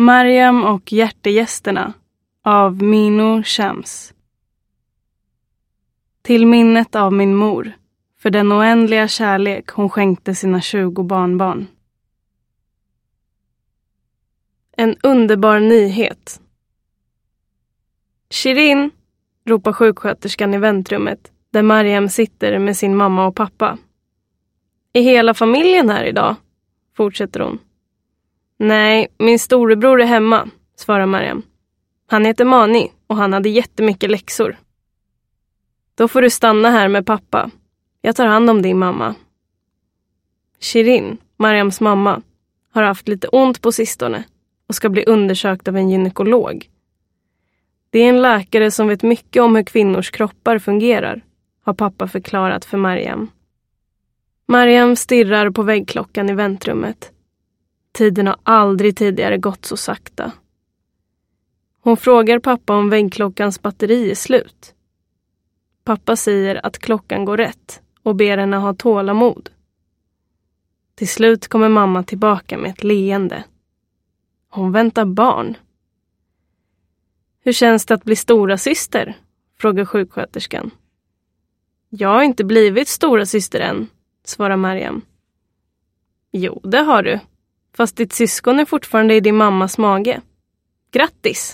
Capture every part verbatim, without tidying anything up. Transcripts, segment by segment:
Mariam och hjärtegästerna av Mino Shams. Till minnet av min mor, för den oändliga kärlek hon skänkte sina tjugo barnbarn. En underbar nyhet. Shirin, ropar sjuksköterskan i väntrummet där Mariam sitter med sin mamma och pappa. Är hela familjen här idag? Fortsätter hon. Nej, min storebror är hemma, svarar Mariam. Han heter Mani och han hade jättemycket läxor. Då får du stanna här med pappa. Jag tar hand om din mamma. Shirin, Mariams mamma, har haft lite ont på sistone och ska bli undersökt av en gynekolog. Det är en läkare som vet mycket om hur kvinnors kroppar fungerar, har pappa förklarat för Mariam. Mariam stirrar på väggklockan i väntrummet. Tiden har aldrig tidigare gått så sakta. Hon frågar pappa om väggklockans batteri är slut. Pappa säger att klockan går rätt och ber henne ha tålamod. Till slut kommer mamma tillbaka med ett leende. Hon väntar barn. Hur känns det att bli stora syster? Frågar sjuksköterskan. Jag har inte blivit stora syster än, svarar Mariam. Jo, det har du. Fast ditt syskon är fortfarande i din mammas mage. Grattis!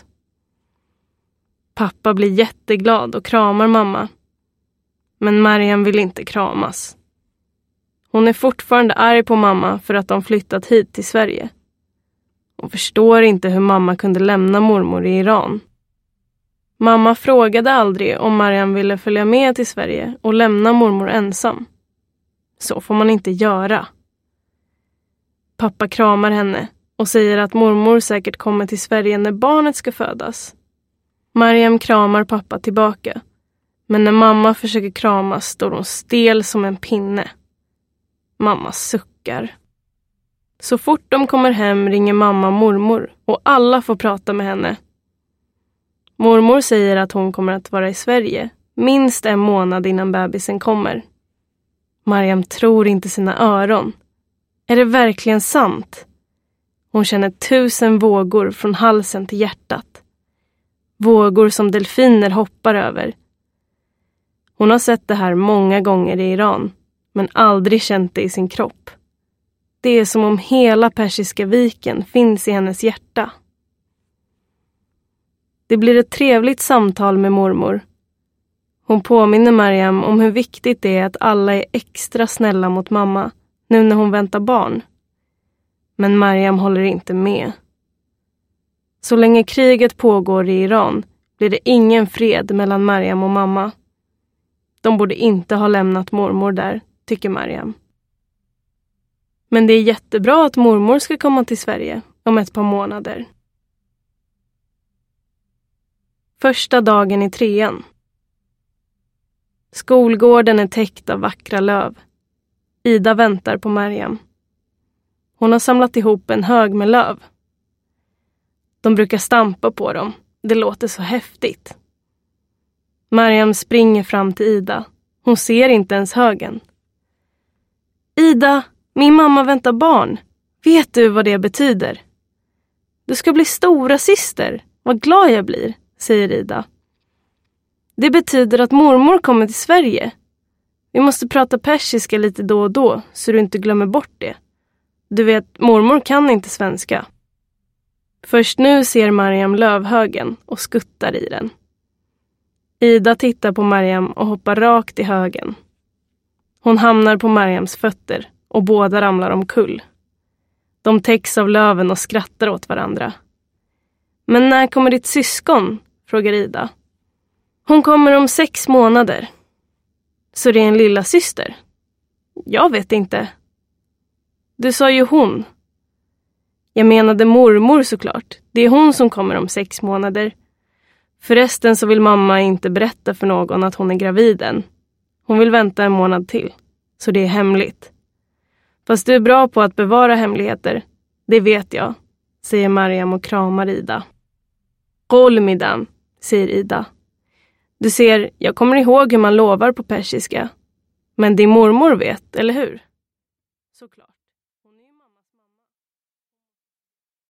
Pappa blir jätteglad och kramar mamma. Men Mariam vill inte kramas. Hon är fortfarande arg på mamma för att de flyttat hit till Sverige. Hon förstår inte hur mamma kunde lämna mormor i Iran. Mamma frågade aldrig om Mariam ville följa med till Sverige och lämna mormor ensam. Så får man inte göra. Pappa kramar henne och säger att mormor säkert kommer till Sverige när barnet ska födas. Mariam kramar pappa tillbaka. Men när mamma försöker kramas står hon stel som en pinne. Mamma suckar. Så fort de kommer hem ringer mamma mormor och alla får prata med henne. Mormor säger att hon kommer att vara i Sverige minst en månad innan bebisen kommer. Mariam tror inte sina öron. Är det verkligen sant? Hon känner tusen vågor från halsen till hjärtat. Vågor som delfiner hoppar över. Hon har sett det här många gånger i Iran, men aldrig känt det i sin kropp. Det är som om hela Persiska viken finns i hennes hjärta. Det blir ett trevligt samtal med mormor. Hon påminner Mariam om hur viktigt det är att alla är extra snälla mot mamma nu när hon väntar barn. Men Mariam håller inte med. Så länge kriget pågår i Iran blir det ingen fred mellan Mariam och mamma. De borde inte ha lämnat mormor där, tycker Mariam. Men det är jättebra att mormor ska komma till Sverige om ett par månader. Första dagen i trean. Skolgården är täckt av vackra löv. Ida väntar på Mariam. Hon har samlat ihop en hög med löv. De brukar stampa på dem. Det låter så häftigt. Mariam springer fram till Ida. Hon ser inte ens högen. Ida, min mamma väntar barn. Vet du vad det betyder? Du ska bli stora syster. Vad glad jag blir, säger Ida. Det betyder att mormor kommer till Sverige. Vi måste prata persiska lite då och då så du inte glömmer bort det. Du vet, mormor kan inte svenska. Först nu ser Mariam lövhögen och skuttar i den. Ida tittar på Mariam och hoppar rakt i högen. Hon hamnar på Mariams fötter och båda ramlar omkull. De täcks av löven och skrattar åt varandra. Men när kommer ditt syskon? Frågar Ida. Hon kommer om sex månader. Så det är en lilla syster? Jag vet inte. Du sa ju hon. Jag menade mormor såklart. Det är hon som kommer om sex månader. Förresten så vill mamma inte berätta för någon att hon är gravid än. Hon vill vänta en månad till. Så det är hemligt. Fast du är bra på att bevara hemligheter. Det vet jag, säger Mariam och kramar Ida. Håll midam, säger Ida. Du ser, jag kommer ihåg hur man lovar på persiska. Men din mormor vet, eller hur? Såklart.